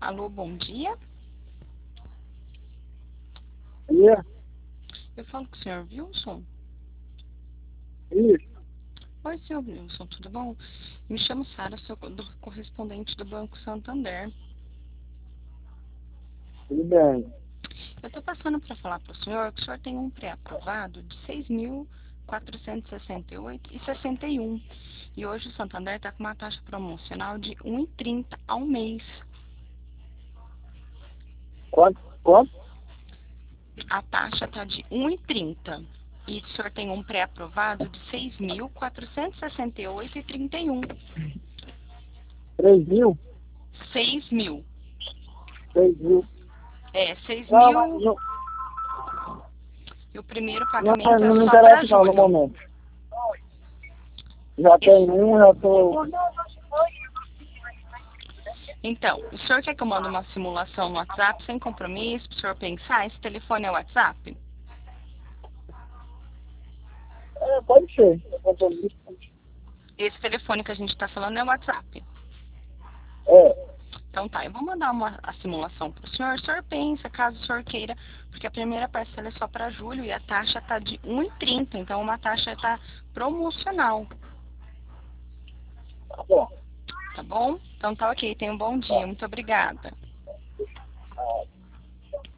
Alô, bom dia. Ia, Eu falo com o senhor Wilson. isso, Oi, senhor Wilson, tudo bom? Me chamo Sara, sou correspondente do Banco Santander. tudo bem. Eu estou passando para falar para o senhor que o senhor tem um pré-aprovado de 6.468,61. E hoje o Santander está com uma taxa promocional de 1,30 ao mês. Quanto? A taxa está de 1,30. E o senhor tem um pré-aprovado de 6.468,31. 3.000? 6.000. 6.000. É, 6 Não, mas mil. E o primeiro não, pagamento é não me só para interessa não no julho. momento. Já tem Esse- um, já tô... Então, o senhor quer que eu mande uma simulação no WhatsApp sem compromisso, para o senhor pensar? Esse telefone é o WhatsApp? É, pode ser. Esse telefone que a gente está falando é o WhatsApp. É, Então tá, eu vou mandar a simulação para o senhor pensa, caso o senhor queira, porque a primeira parcela é só para julho e a taxa está de 1,30, então uma taxa está promocional, tá bom. tá bom? Então tá ok, tenha um bom dia, muito obrigada.